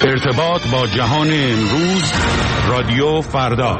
ارتباط با جهان امروز، رادیو فردا.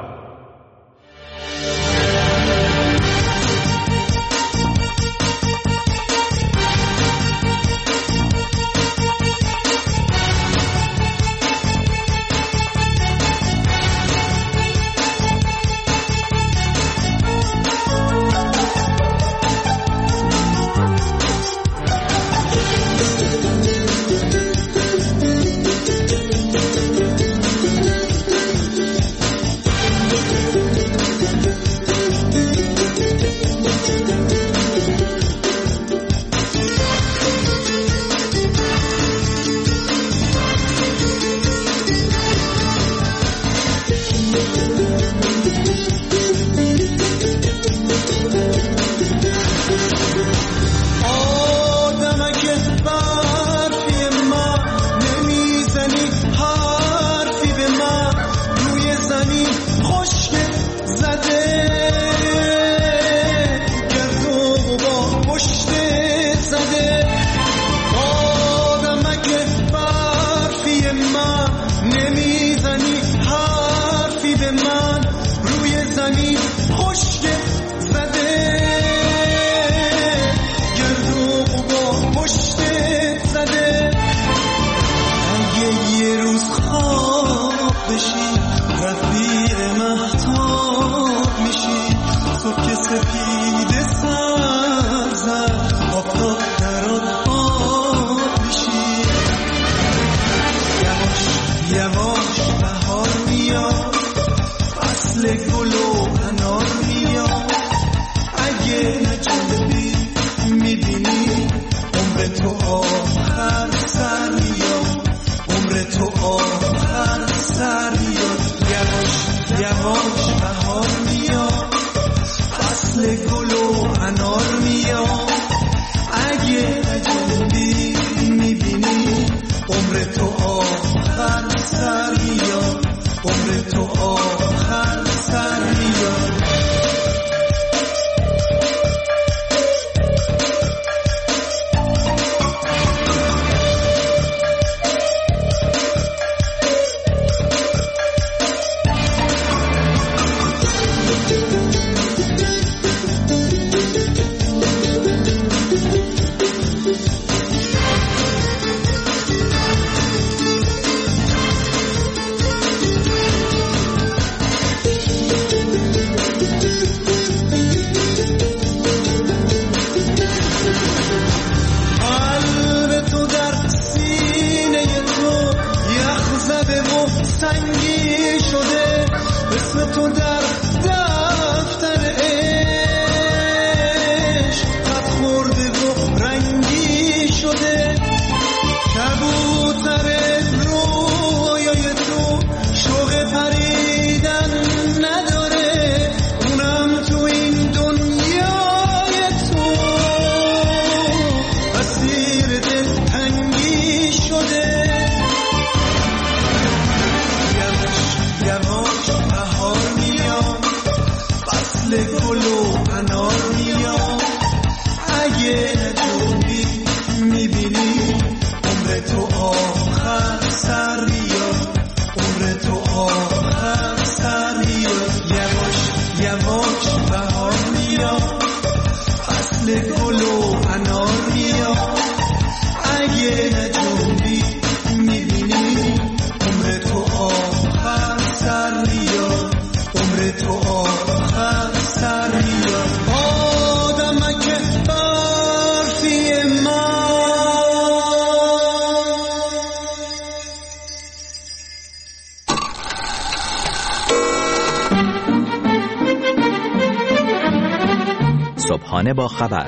صبحانه با خبر،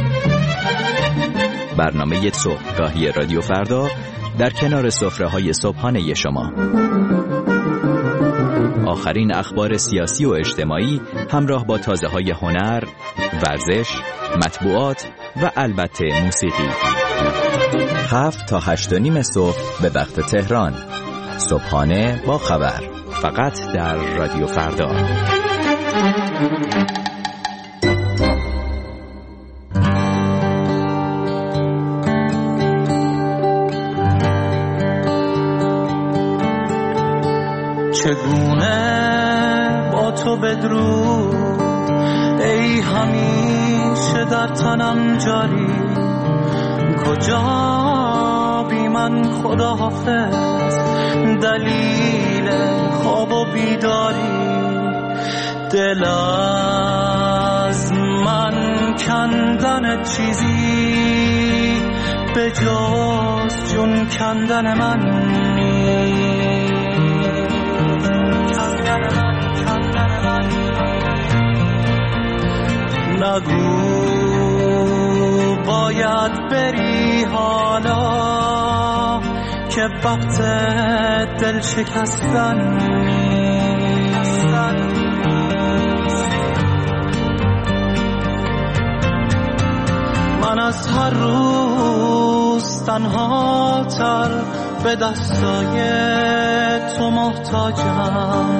برنامه صبحگاهی رادیو فردا در کنار سفره‌های صبحانه شما. آخرین اخبار سیاسی و اجتماعی همراه با تازه‌های هنر، ورزش، مطبوعات و البته موسیقی. 7 تا 8:30 صبح به وقت تهران. صبحانه با خبر، فقط در رادیو فردا. چگونه با تو بدرود ای همیشه در تنم جاری، کجا بی من خدا حافظ دلیل خواب و بیداری. دل از من کندن چیزی به جز جون کندن من نیست. نگو باید بری حالا که وقت دل شکستن نیست. من از هر روز تنها تر به دستای تو محتاجم،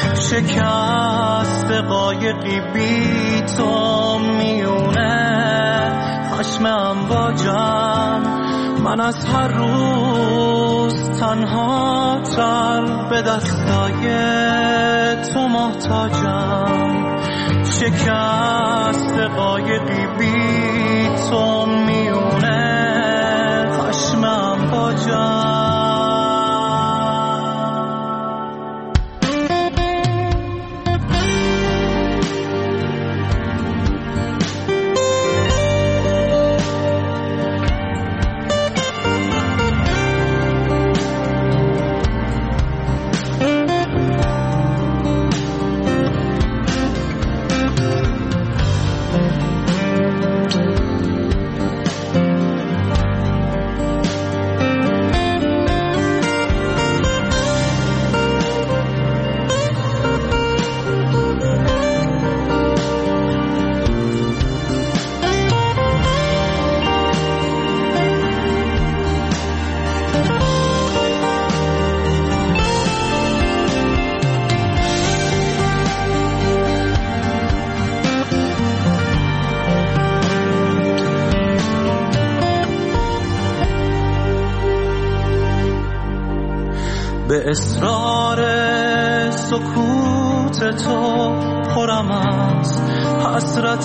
شکست قایقی بی تو میونه خشم امواجم. من از هر روز تنها تر به دستای تو محتاجم، شکست قایقی بی تو میونه خشم امواجم. به اصرار سکوت تو پرم از حسرت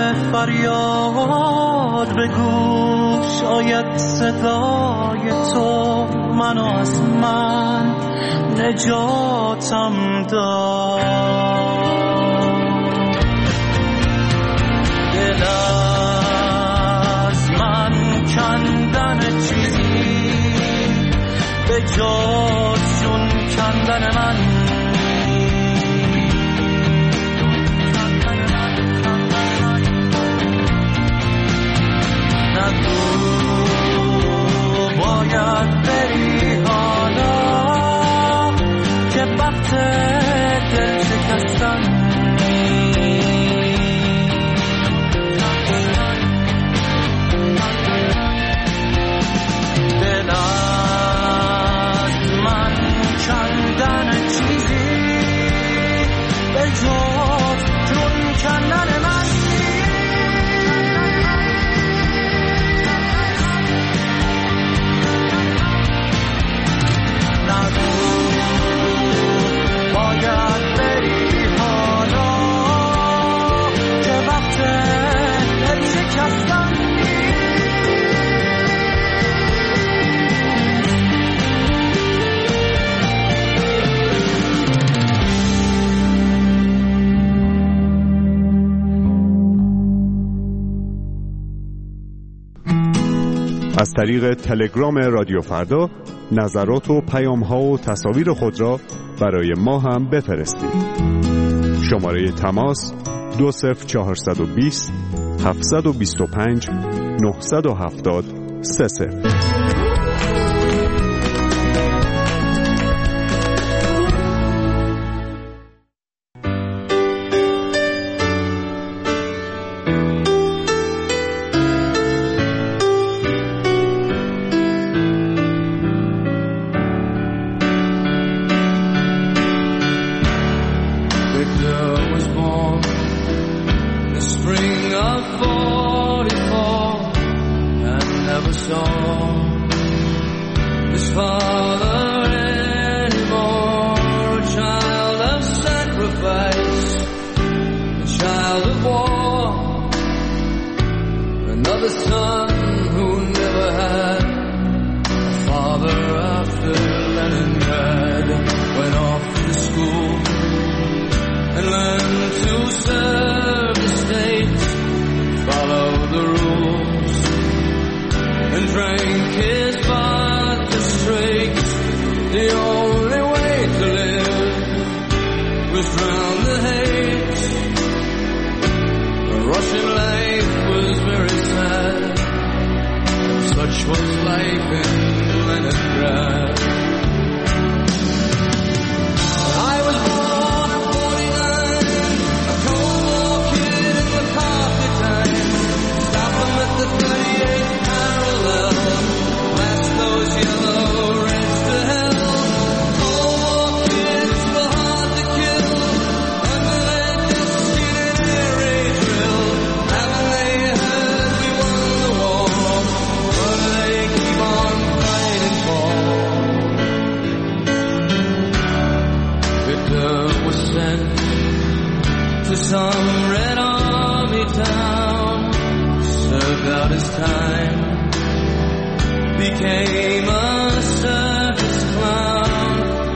فریاد، بگو شاید صدای تو منو از من نجاتم داد. دل از من کندن چیزی به جز جون کندن من نگو باید بری حالا که وقت دل شکستن از طریق تلگرام رادیو فردا نظرات و پیام‌ها و تصاویر خود را برای ما هم بفرستید. شماره تماس 20420 725 970 30. Spring of 44 and never saw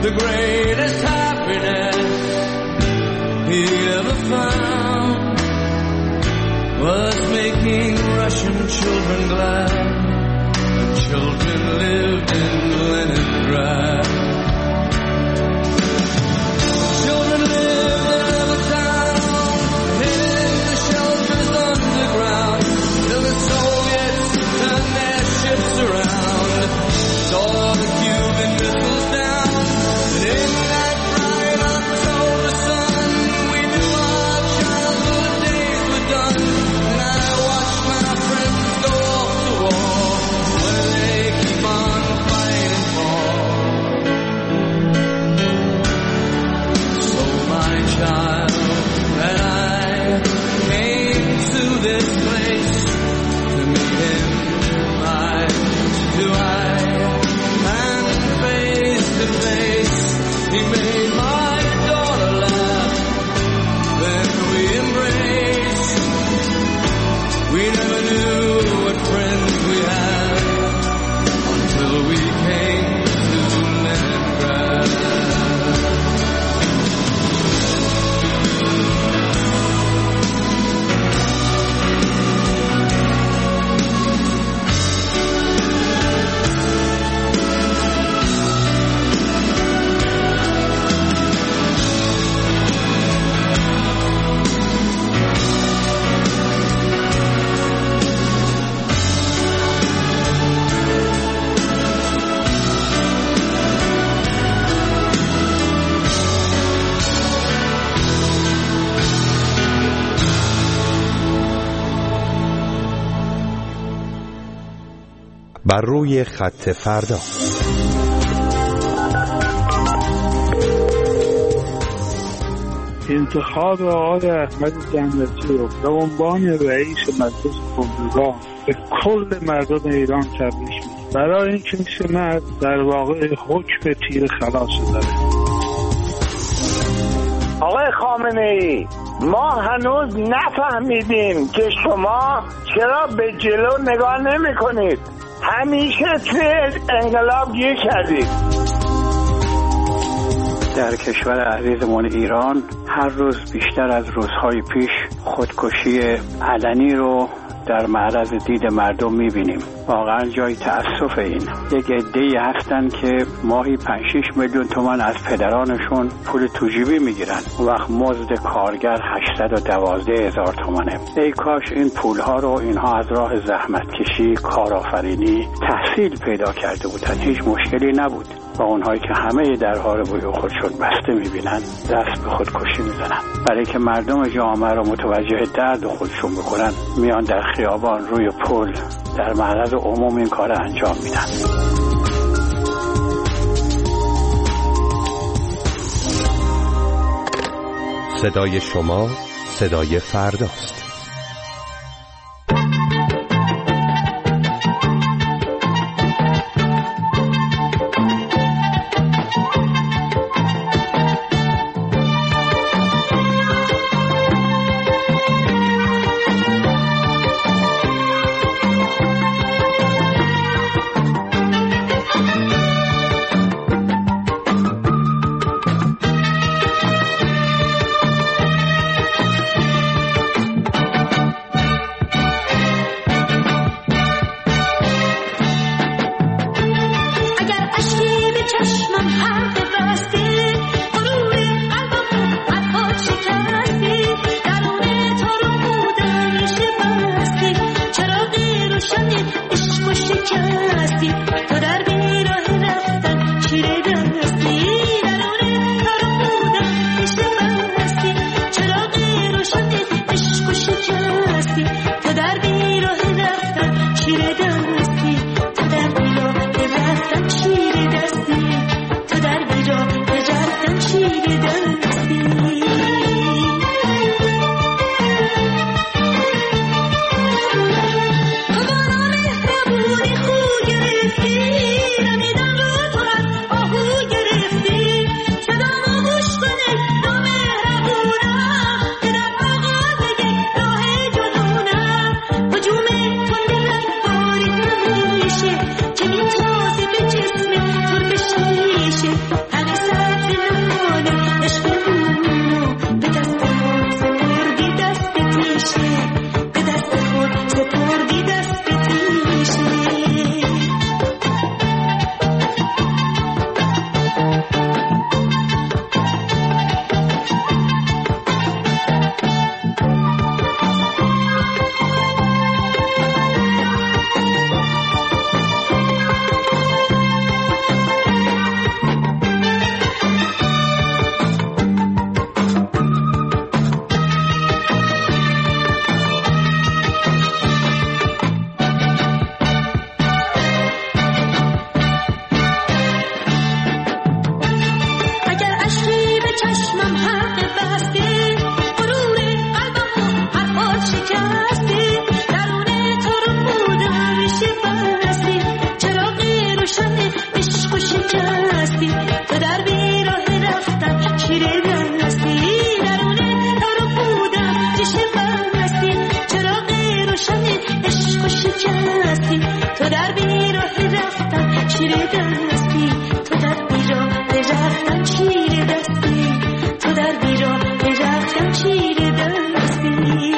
the greatest happiness he ever found was making Russian children glad. The children lived in Leningrad. Children lived in a town hidden in the shelters underground till the Soviets turned their ships around, saw the Cuban missiles down, and in that bright October sun we knew our childhood days were done. And I watched my friends go off to war where they keep on fighting for. So my child and I came to this place to meet him eye to eye and face to face. He made my daughter laugh, then we embraced. We never knew what friends we had until we came to Leningrad. بر روی خط فردا. انتخاب آقای احمد جنتی رو به عنوان رئیس مجلس کنگره به کل مردم ایران تبریک میگم، برای اینکه میشه مرد در واقع حکم تیر خلاص داره. آقای خامنه‌ای، ما هنوز نفهمیدیم که شما چرا به جلو نگاه نمی کنید. همیشه توی انقلاب گیر کردید. در کشور عزیزمون ایران هر روز بیشتر از روزهای پیش خودکشی علنی رو در معرض دید مردم میبینیم. واقعا جای تأسف این. یک عده‌ای هستن که ماهی 5-6 میلیون تومان از پدرانشون پول توجیبی میگیرن. اون وقت مزد کارگر 812,000 تومانه. ای کاش این پولها رو اینها از راه زحمت کشی، کارآفرینی، تحصیل پیدا کرده بودن. هیچ مشکلی نبود. و اونهایی که همه درها رو روی خودشون بسته میبینن دست به خودکشی میزنن. برای که مردم جامعه رو متوجه درد خودشون بکنن میان در خیابان، روی پل، در معرض عموم این کار انجام میدن. صدای شما صدای فرداست. هستی تو در بیراه رفتن چیره دل هستی درونه تو رو بودم چشم من هستی چراغ روشن عشق و شکستی تو در بیراه رفتن چیره دل هستی تو در بیراه رفتن چیره دستی تو در بیراه رفتن چیره دل هستی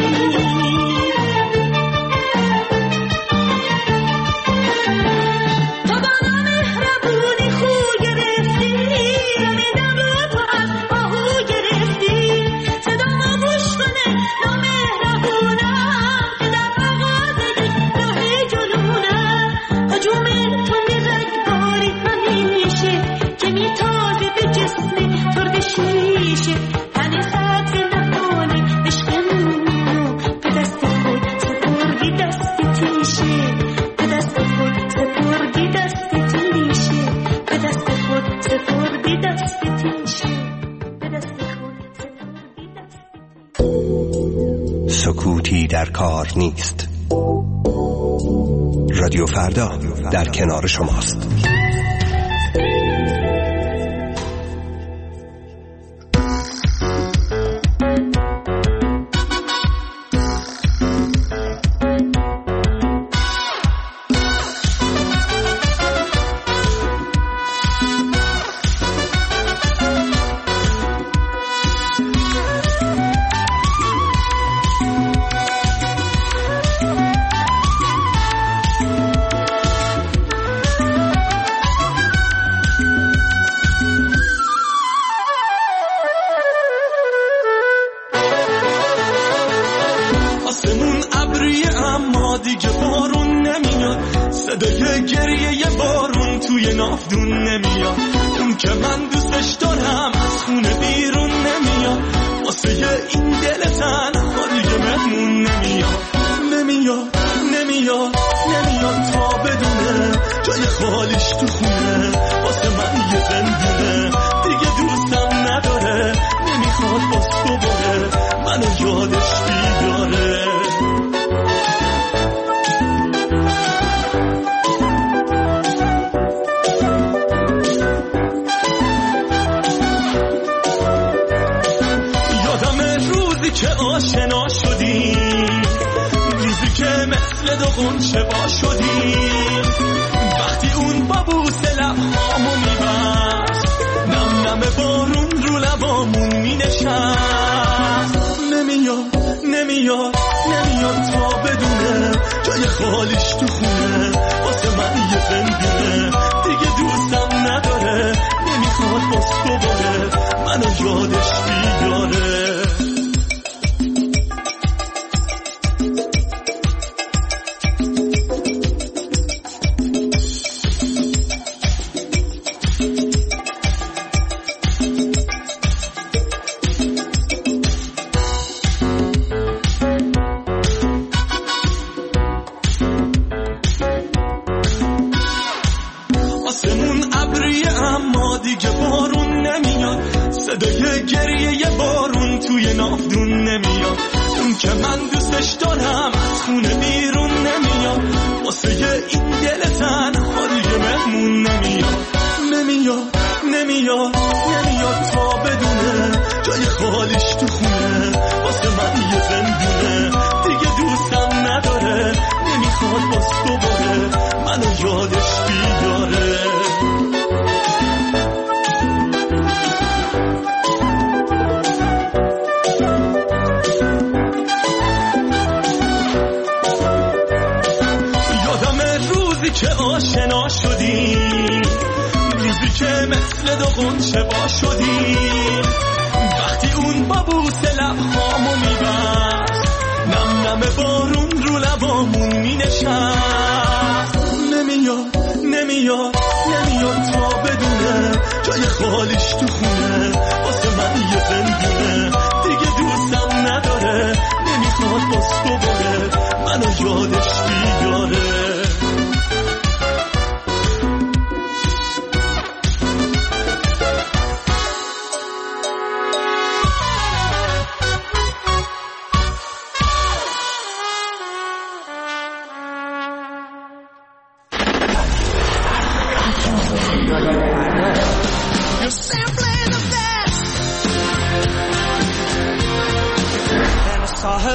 سکوتی در کار نیست. رادیو فردا در کنار شماست.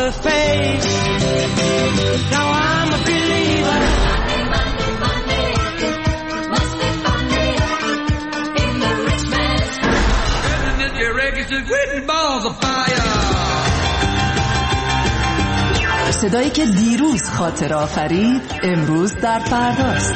her face. Now I'm a believer. Money, must be funny in the rich man's house. Your records are written balls of fire. صدایی که دیروز خاطر آفرید امروز در فرداست.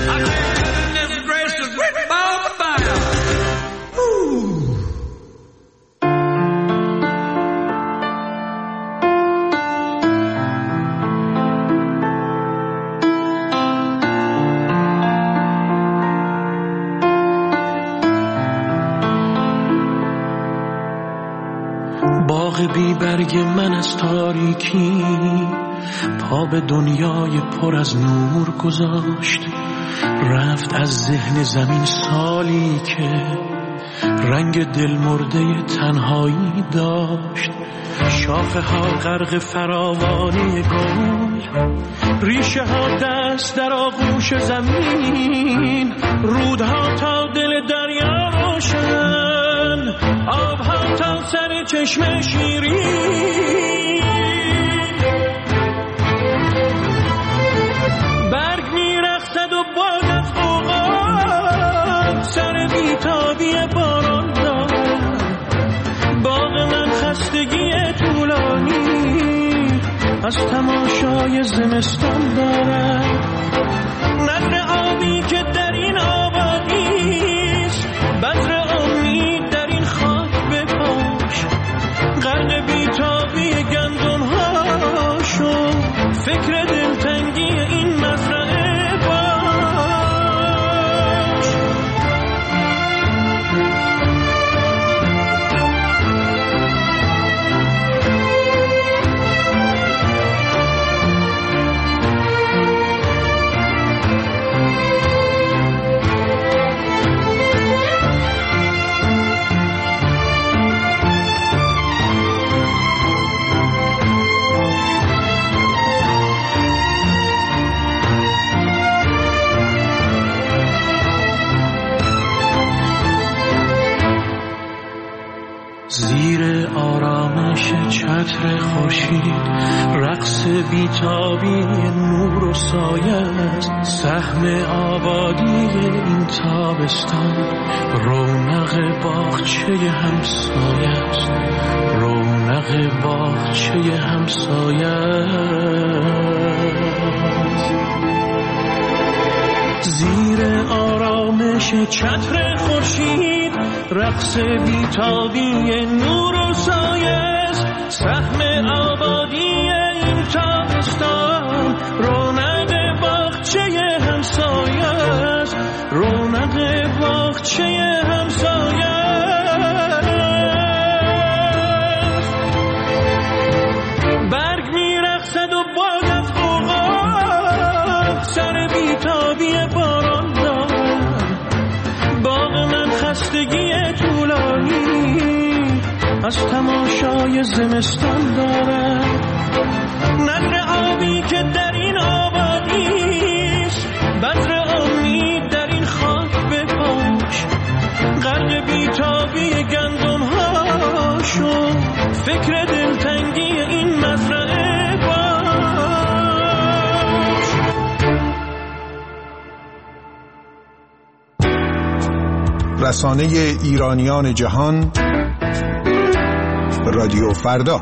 باغ بی برگ من از تاریکی پا به دنیای پر از نور گذاشت. رفت از ذهن زمین سالی که رنگ دلمرده تنهایی داشت. شاخه ها غرق فراوانی گل، ریشه ها دست در آغوش زمین، رودها تا دل دریا روشن، آبها تا سر چشم شیرین. برگ میرقصد و باد از فوقان سر بیتابی باران دارد. باغ من خستگی طولانی از تماشای زمستان دارد. نظر آبی که در این آبادیست، بذر امید در این خاک بپاش. غرق بیتابی گندم ها شو، فکر دلتنگی این مزرعه باش. زیر آرامش چتر خورشید رقص بیتابی نور و سایه است. سهم آبادی این تابستان رونق باغچه همسایه است. رونق باغچه همسایه است. زیر آرامش چتر خورشید رقص بیتابی نور و سایه است. سهم آبادی این تابستان رونق باغچه همسایه است. رونق باغچه همسایه است. برگ میرقصد و باد از فوقان سر بیتابی باران دارد. باغ من خستگی طولانی از تماشای زمستان دارد. نظر آبی که در این آبادیست، بذر امید در این خاک بپاش. غرق بیتابی گندم ها شو، فکر دلتنگی این مزرعه باش. رسانه ایرانیان جهان، رادیو فردا.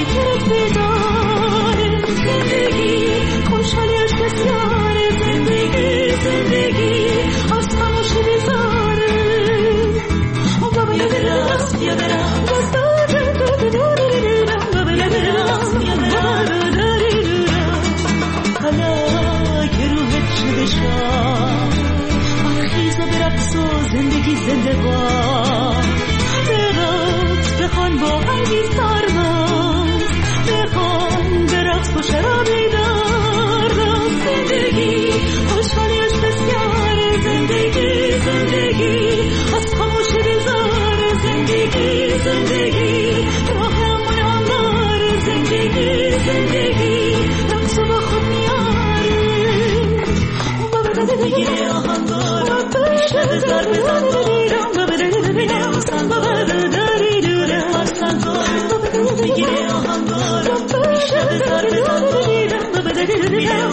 زندگی خوشحالیش بسیاره. زندگی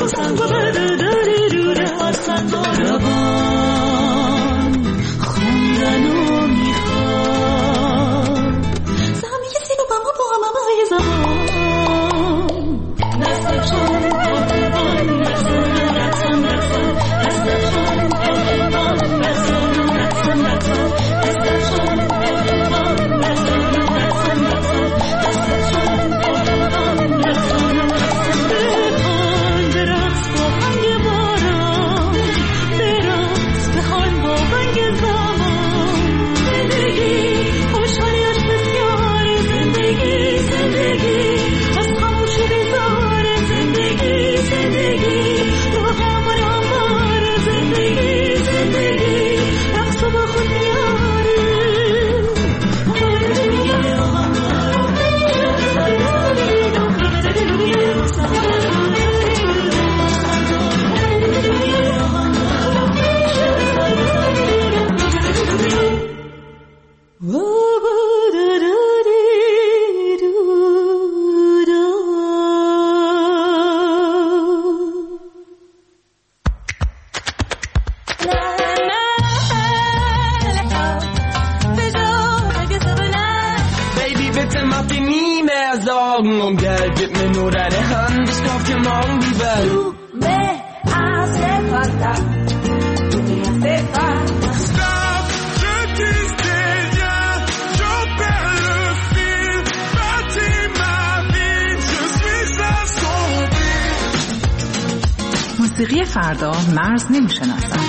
موسیقی فردا مرز نمی‌شناسد.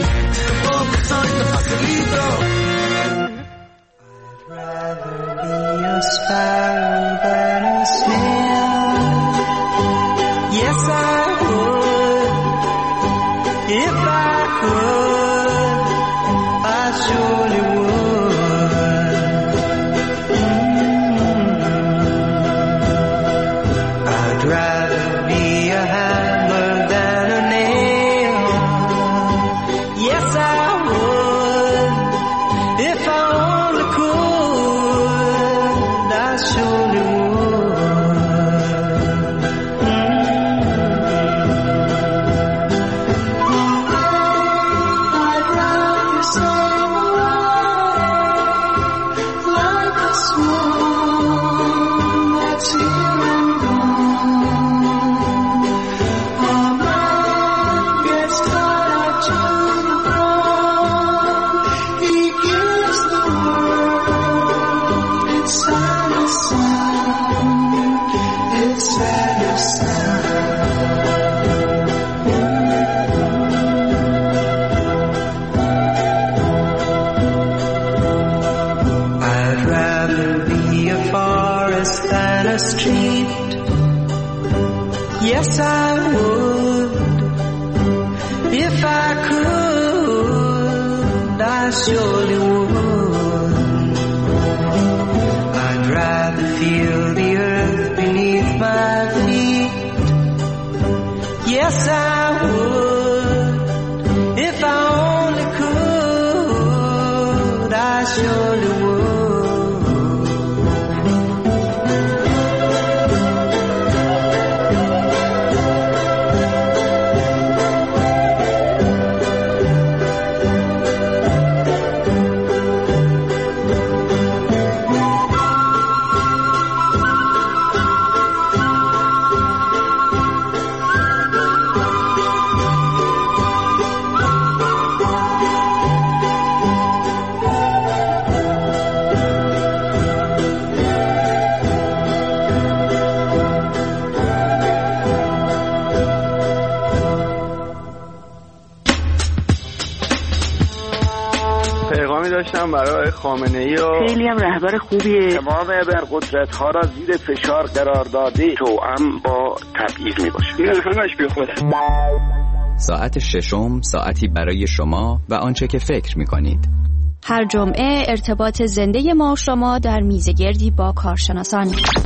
Yes, I would. If I could, I surely would. I'd rather feel the earth beneath my feet. Yes, I would. If I only could, I surely would. داشتم برای خامنه‌ای و خیلی هم رهبر خوبیه. تمام ابرقدرت‌ها را زیر فشار قرار داده توأم با تبعیض میباشه. این همش بی خوده. ساعت ششم ساعتی برای شما و آنچه که فکر می‌کنید. هر جمعه ارتباط زنده ما و شما در میزگردی با کارشناسان.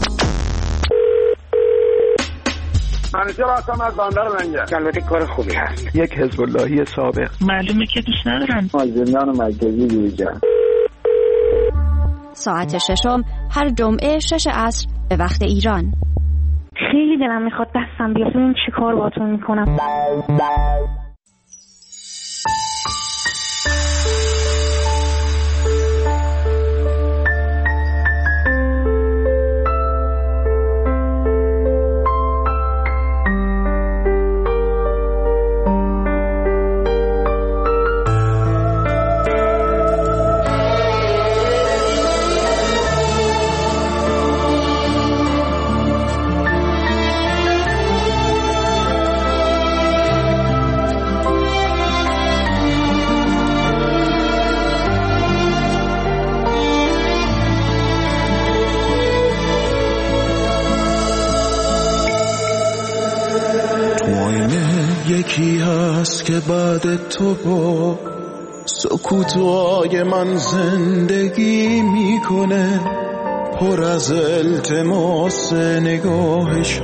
منیجر هستم از بندر منجر. البته کار خوبی هست. یک حزب اللهی سابق. معلومه که دوست ندارن. زندان مرکزی دیوجان. ساعت ششم هر جمعه 6 عصر به وقت ایران. خیلی دلم میخواد دستم بیاد ببینم چی کار باهاتون میکنم. یکی هست که بعد تو با سکوتای من زندگی میکنه، پر از التماس نگاهش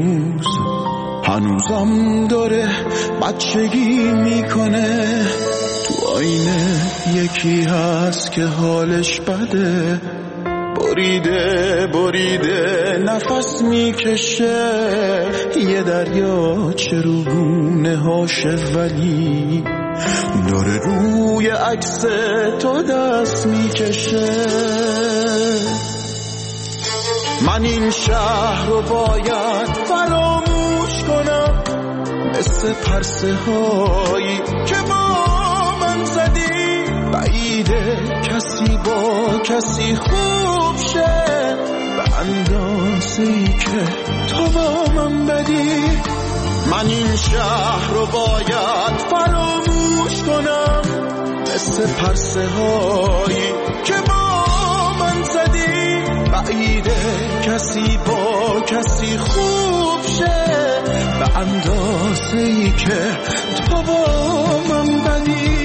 هنوزم داره بچگی میکنه. تو آینه یکی هست که حالش بده، بریده نفس میکشه، یه دریا چروگونه هاشه ولی داره روی عکس تو دست میکشه. من این شهر رو باید فراموش کنم، مثل پرسه هایی که با من زدی، بعیده کسی با کسی خوب شه به اندازه‌ای که تو با من بدی. من این شهر رو باید فراموش کنم، مثل پرسه هایی که با من زدی، بعیده کسی با کسی خوب شه به اندازه‌ای که تو با من بدی.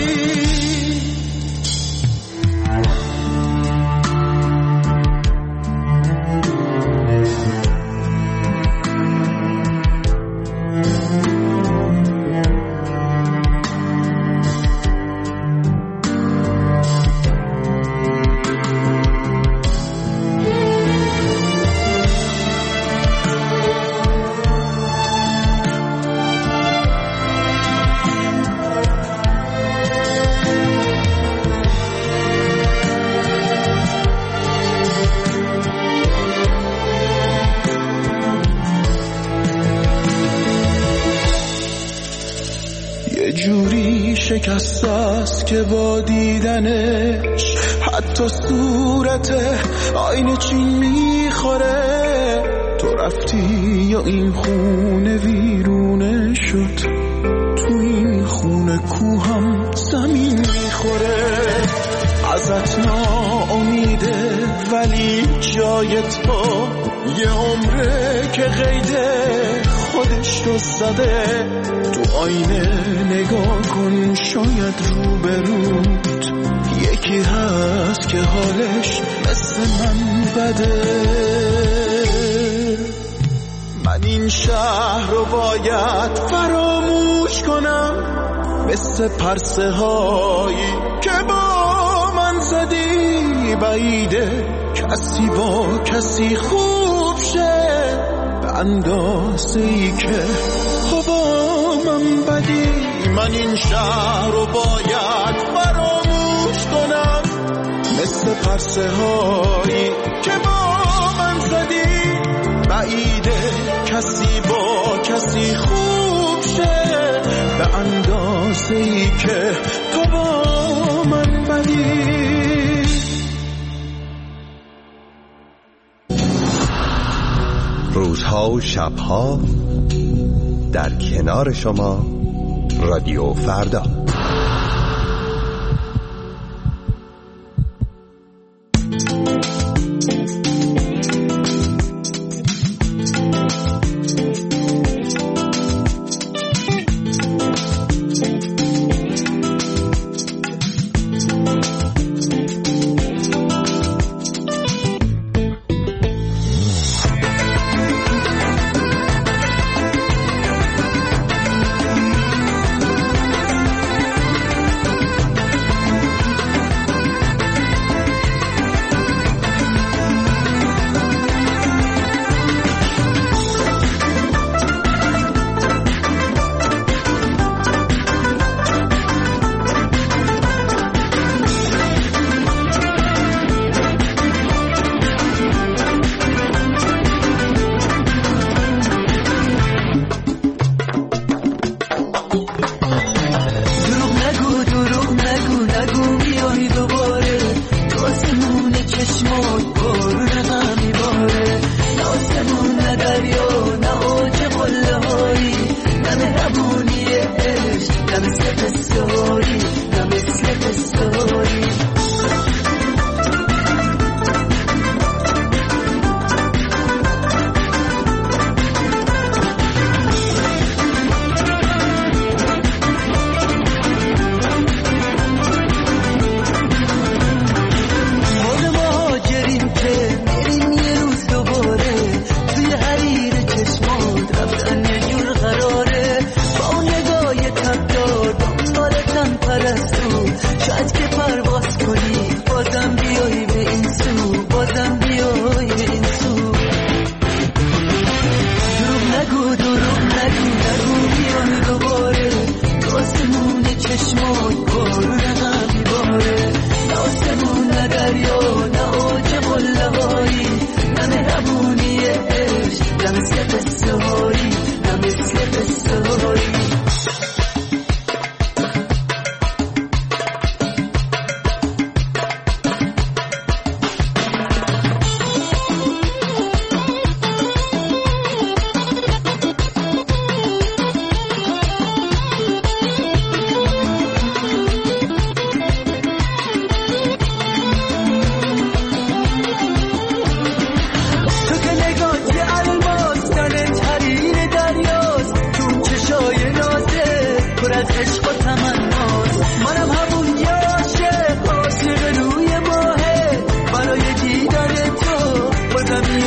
شکست است که با دیدنش حتی صورت آینه چین میخوره. تو رفتی یا این خونه ویرونه شد، تو این خونه کوهم زمین میخوره. ازت ناامیده ولی جای تو یه عمره که قیده خودش رو زده. تو آینه نگاه کن، شاید روبروت یکی هست که حالش مثل من بده. من این شهر رو باید فراموش کنم، مثل پرسه هایی که با من زدی، بعیده کسی با کسی خوب شه به اندازه‌ای که با من بدی. من این شهر رو باید فراموش کنم، مثل پرسه هایی که با من زدی، بعیده کسی با کسی خوب شه به اندازه‌ای که تو با من بدی. روزها و شبها در کنار شما رادیو فردا.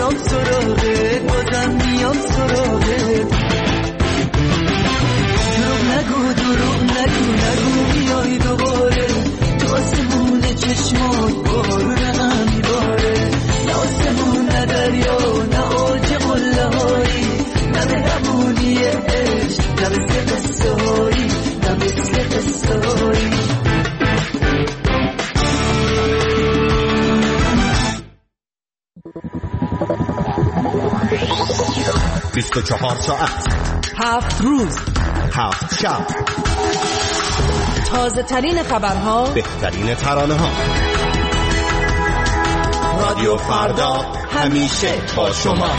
میام سراغت، بازم میام سراغت. دروغ نگو بیای دوباره، تو آسمون چشمات بارون هم میباره. نه آسمون نه دریا نه آج قله هایی، نه مهربونی عشق نه مثل قصه هایی، نه مثل قصه هایی. 24 ساعت 7 روز 7 شب، تازه ترین خبرها، بهترین ترانه ها. رادیو فردا همیشه با شما.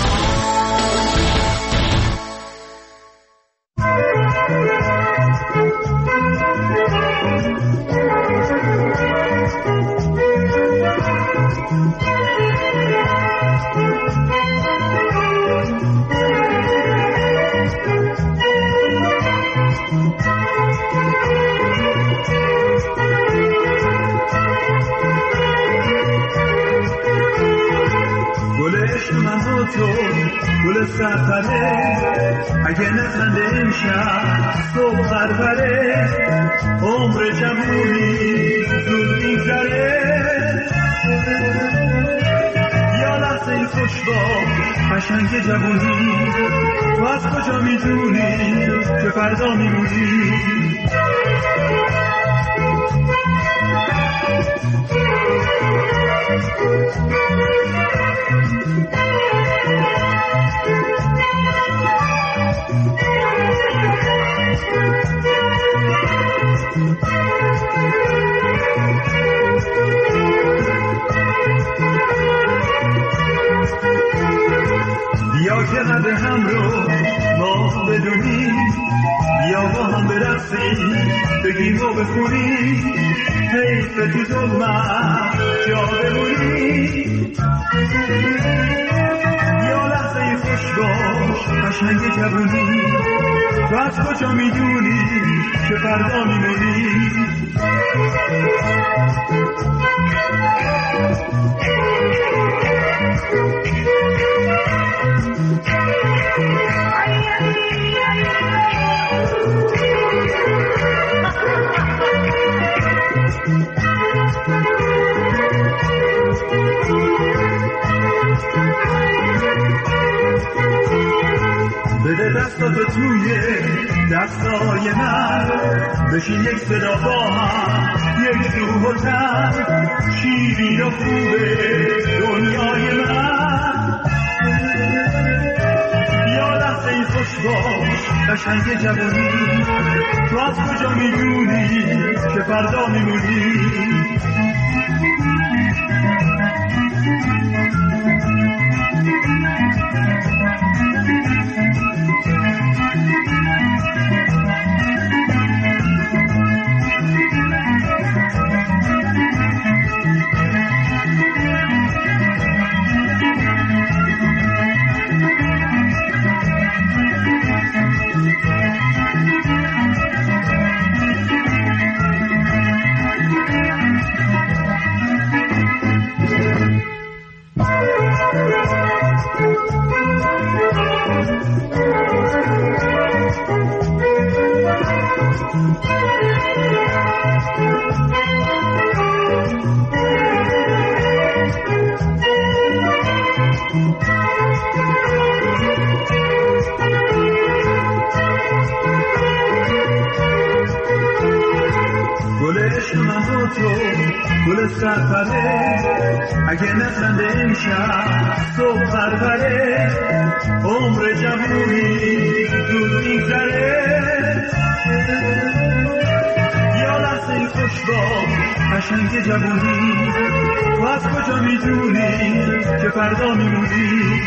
گل سفره اگه نخنده امشب صبح پروره، عمر جوونی زود میگذره. یا لحظه این خوشباش قشنگ جوونی، تو از کجا میدونی که فردا میمونی؟ بیا که قد هم رو ما بدونی، بیا با هم برقصیم بگیم و بخونیم، حیف تو ظلمت جا بمونی. یا لحظه خوش باش قشنگ جوونی، تو از کجا میدونی که فردا میمونی؟ بده دستاتو توی دستای من، بشین یک صدا با هم یک روح و تن، شیرین و خوبه دنیای من. یا لحظه این خوش باش قشنگ جوانی، تو از کجا میدونی که فردا میمونی؟ گل سرپره اگه نخنده امشب صبح پروره، عمر جوونی زود میگذره. یا لحظه خوش باش قشنگ جوونی، تو از کجا میدونی که فردا میمونی؟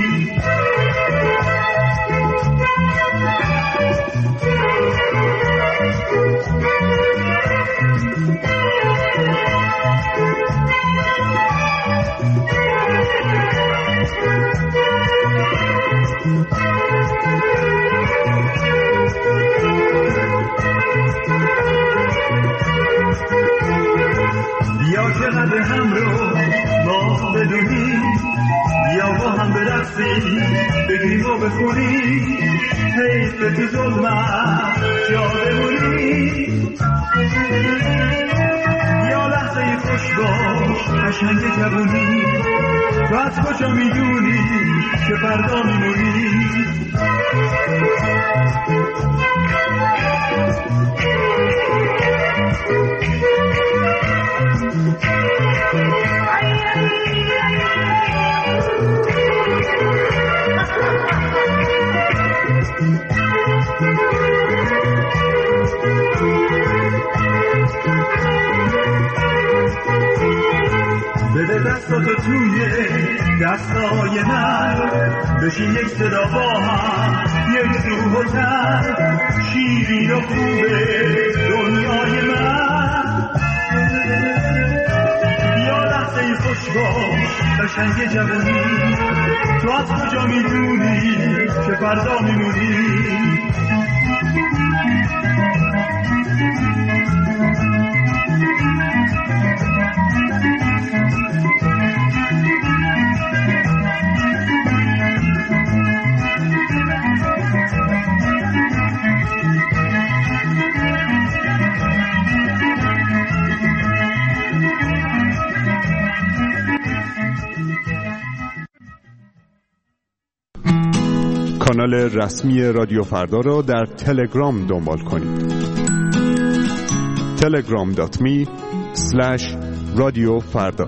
بیا که قد هم رو ما بدونیم، بیا با هم هستی بگیم و بخونی حیف تو ظلمت جا بمونی یا لحظه خوش باش قشنگ جوونی تو از کجا میدونی که فردا میمونی بده دستاتو توی دستای من بشین یک صدا با هم یک روح و تن شیرین و خوبه دنیای من یا لحظه خوش باش قشنگ جوانی تو از کجا میدونی که فردا میمونی کانال رسمی رادیو فردا را در تلگرام دنبال کنید. telegram.me/رادیوفردا.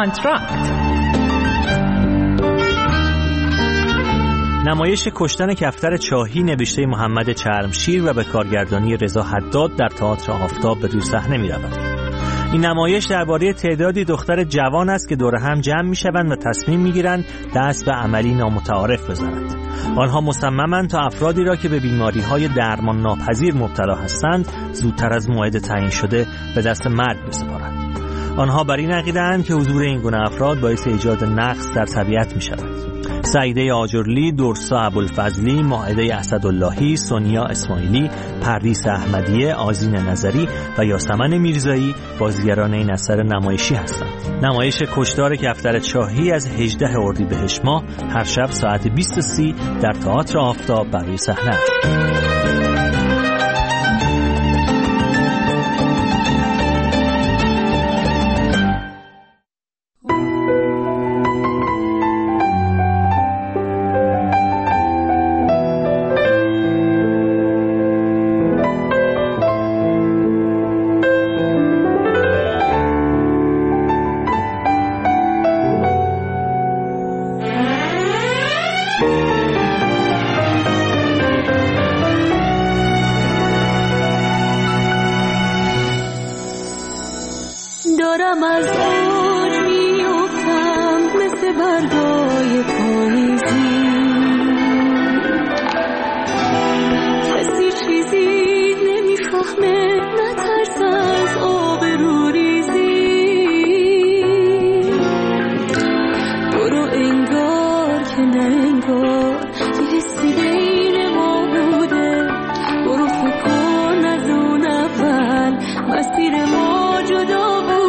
آنتراکت. نمایش کشتن کفتر چاهی نوشته محمد چرمشیر و به کارگردانی رضا حداد در تئاتر آفتاب به روی صحنه می‌رود. این نمایش درباره تعدادی دختر جوان است که دور هم جمع می‌شوند و تصمیم می‌گیرند دست به عملی نامتعارف بزنند. آنها مصممند تا افرادی را که به بیماری‌های درمان ناپذیر مبتلا هستند زودتر از موعد تعیین شده به دست مرگ بسپارند. آنها بر این عقیده‌اند که حضور این گونه افراد باعث ایجاد نقص در طبیعت می‌شود. سعیده آجرلی، درسا ابوالفضلی، مائده اسداللهی، سونیا اسماعیلی، پردیس احمدیه، آذین نظری و یاسمن میرزایی بازیگران این اثر نمایشی هستند. نمایش کشتار کفتر چاهی از 18 اردیبهشت ماه هر شب ساعت 20:30 در تئاتر آفتاب بر روی صحنه است. دارم از اوج میافتم مثل برگای پاییزی، کسی چیزی نمیفهمه نترس از آبروریزی. برو انگار که نه انگار یه حسی بین ما بوده، برو فکر کن از اون اول مسیر ما جدا بوده.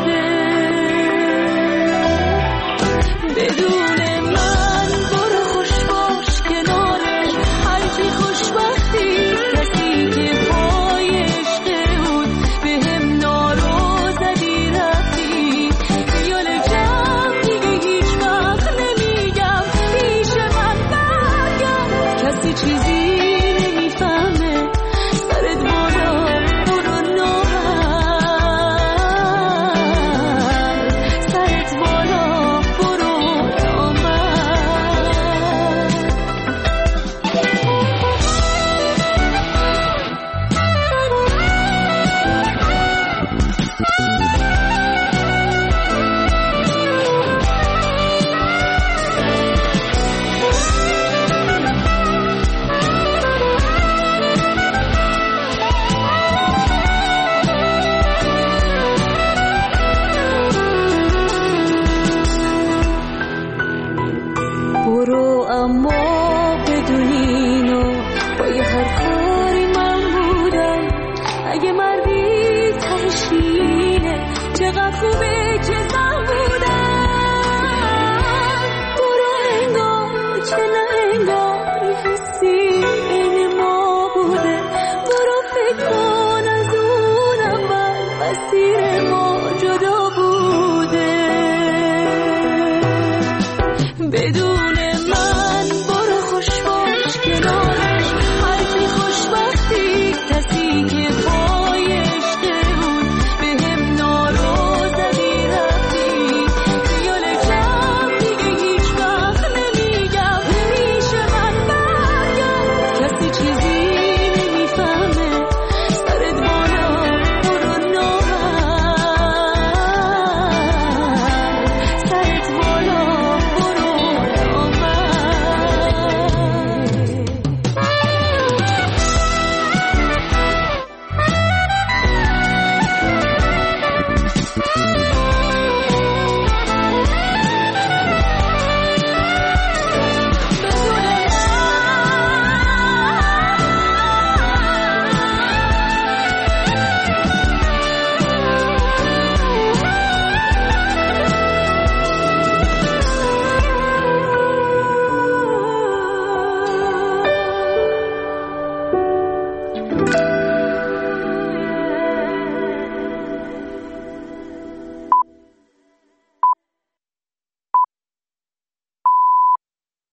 بدون من برو خوش باش کنارش، هرچی خوشبختی کسی که پای عشق بود به هم نارو زدی رفتی. خیال جمع دیگه هیچ وقت نمیگم پیش من برگرد، کسی چیزی نمیفهمه سرت بالا برو ناهر، سرت بالا برو نامر. برو اما